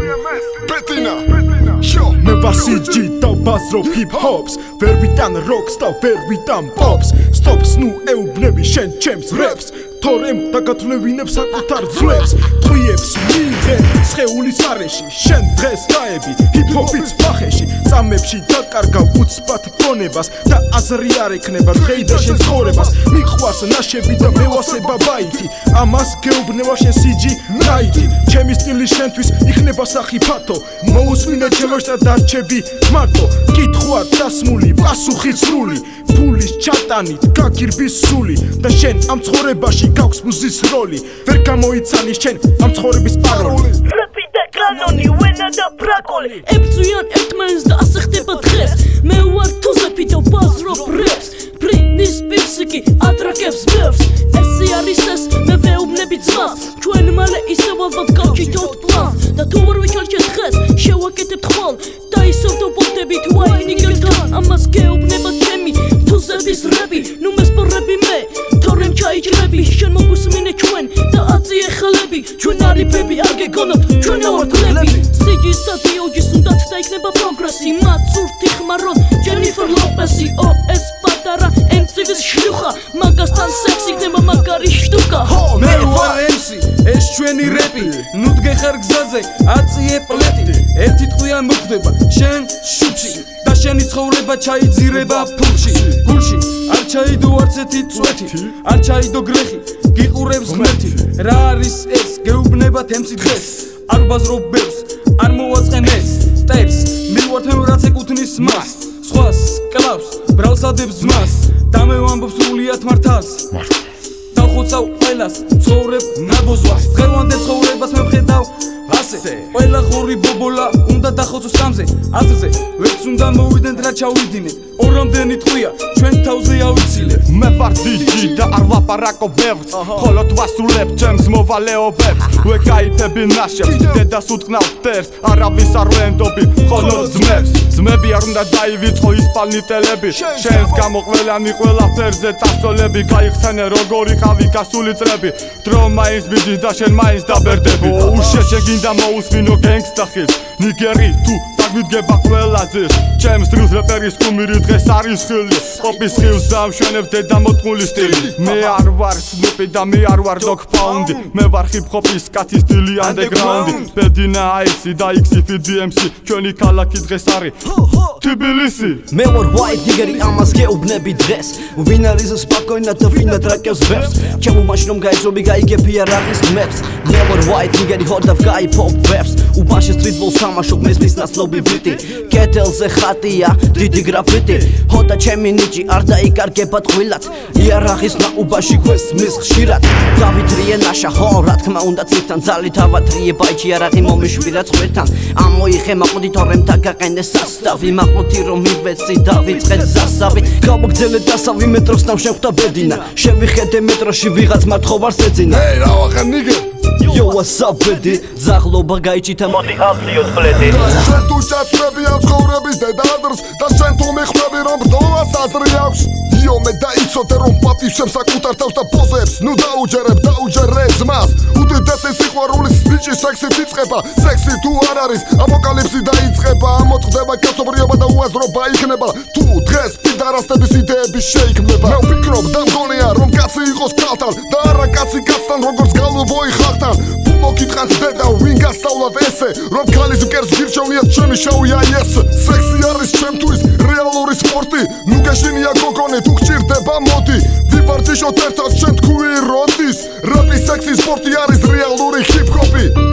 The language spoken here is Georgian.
Betina მე ვარ CG და ვბაზრობ hip-hops ვერ ვიტან rocks და ვერ ვიტან pops stops ნუ ეუბნები შენ ჩემს raps თორემ დაგათვლევინებს საკუთარ ძლებს ტყვიებს მიღე სხეულის არეში შენ დღეს გაები hip-hopის ფახეში წამებში დაკარგავ უცბად გონებას და აზრი არ ექნება დღეიდან შენ ცხოვრებას მიყვარს ნაშები და მევასება ბაითი ამას გეუბნება შენ CG ნაითი ჩემი სტილი შენთვის იქნება სახიფათო მოусმინე ჩემს და დარჩები მარტო კითხვა დასმული პასუხი სრული ფულის ჩატანით გაგირბის სული და შენ ამ ცხოვრებაში გაქვს მუზის როლი ვერ გამოიცანი შენ ამ ცხოვრების პაროლი რეპი და კანონი ვენა და ბრაკოლი ებწვიან ერთმანეთს და ასე ხდება დღეს მე ვარ თუზეფი და ვბაზრობ რეპს ბრიტნის სპირსიკი ატრაკებს ბევრს ესე არის ეს მე ვეუბნები ძმას ჩვენ მალე ისევ ალბათ გავჭიდოთ პლანს და თუ არ ვიჩარჩეთ დღეს შევაკეთებთ ხვალ და ისევ დავბოლდებით ვაი ნიგელთან ამას გეუბნება ჩემი თუზების რეპი ნუ მესპორები მე თორემ ჩაიჭრები შენ მოგუსმინე ჩვენ და აწიე ხელები ჩვენ არიფები არ გეგონოთ ჩვენ ვართ ლები CG-ს და DOG-ს უნდათ და იქნება პროგრესი მათ სურთი ხმარონ ჯენიფერ ლოპესი ეს პატარა MTV-ს შლუხა მაგასთან სექსი იქნება მაგარი შტუკა მე ვარ MC ეს ჩვენი რეპი ნუ დგეხარ გზაზე აწიე პლეტი ერთი ტყვია მოხდება შენ შუჩი და შენი ცხოვრება ჩაიძირება ფულში გულში არ ჩაიდო არც ერთი წვეთი არ ჩაიდო გრეხი გიყურებს ღმერთი რა არის ეს გეუბნებათ MC დღეს არ ვბაზრობ ბევრს არ მოვაწყენ ეს ტერს მივართ მე რაც ეკუთვნის მას სხვას კლავს ბრალსადებს ძმას და მე ვამბობ სრულიად მართალს დავხოცავ ყველას ცხოვრებ ნაბოზვას დღევანდელ ცხოვრებას მე ვხედავ ასე ყველა ღორი ბობოლა უნდა დახოცოს სამზე აზრზე ვერც უნდა მოვიდეთ რა ჩავიდინეთ ორამდენი ტყვია ჩვენ თავზე ავიცილებ მე ვარ DJ და არ ვაპარაკობ ბევრს ხოლო ვასრულებ ჩემს მოვალეობებს ვეკაიფები ნაშებს დედას უტყნავ ფერს არავის არ ვენდობი ხოლო ძმები არ უნდა დაივიწყო ის პალნიტელები შენს გამო ყველანი ყველაფერზე წასწოლები გაიხსენე როგორი ყავი გასული წლები დრო მაინც მიდის და შენ მაინც დაბერდები უშეშეგინდა მოусმინო გენგსტა ხილს ნიგერი თუ დაგვიდგება ყველაზე ჩემს დღეს რეპერის კუმირი დღეს არის ხილი პოპის ხილს დამშვენებ დედამოტყული სტილი მე არ ვარ სნუპი და მე არ ვარ დოგ პაუნდი მე ვარ ჰიპ-ჰოპის კაცი სტილი ანდეგრაუნდი ბედინა აისი და XF DMC ჩვენი ქალაქი დღეს არის თბილისი მე ვარ white nigeri ამას გეუბნები დღეს ვინ არის სპოკოინა და ვინ ატრაკებს ბევრს ჩემო მაშინ რომ გაიძრობი გაიგები არ არის მებს მე ვარ white nigeri ხოდავ გაიფობ ბევრს უბანში სტრიტბოლ სამაშობ მესმის ნაცნობი ბიტი კეთელზე ხატია დიდი გრაფიტი ჰოდა ჩემი ნიჭი არ დაიკარგება ტყვილად იარაღის ნაუბაში გვესმის ხშირად დავითრიე ნაშა ხო რა თქმა უნდა ცირთან ძალით ავათრიე ბაიჭი იარაღი მომიშვირა წვერთან ამოიხე მაყოდი თორემ დაგაყენე სასტავი მაყოდი რომ მივეცი დავიწყე სასავი გამოგძელე დასავი მეტროს ნავშევხდა ბედინა შევიხედე მეტროში ვიღაც მართხოვარს ეძინა ჰეი რა ვახარ ნიგერ Yo what's up baby ზაღლობა გაიჭითა მოდი ავსიოთ ფლეტი შენ თუ ჩაცრები ამ ცხოვრების დედადრს და შენ თუ მიხვდები რომ ბრძოლას აზრი აქვს იო მე დაიცოდე რომ პატივშემ საკუთარ თავს და პოზებს ნუ დაუჯერე ძმას უდიდესი სიყვარულის ბიჭი სექსით იწყება სექსი თუ არ არის აპოკალიფსი დაიწყება ამოწყდება კაცობრიობა და უაზრობა იქნება თუ დღეს პიდარასტების იდეები შეიქმნება მე ვფიქრობ და მგონია რომ კაცი იყოს ქალთან და არა კაცი კაცთან როგორც გალობოი ხალხთან თუ მოგიტყანთ დედა ვინ გასწავლად ესე რომ ქალის მკერს გირჩევნიათ ჩემი შავი აი ეს სექსი არის ჩემთვის რეალური სპორტი ნუ გეშინია გოგონე თუ გჭირდება მოდი ვიბარდიშოთ ერთად შენ თქვი როდის რეპი სექსი სპორტი არის რეალური ჰიპ-ჰოპი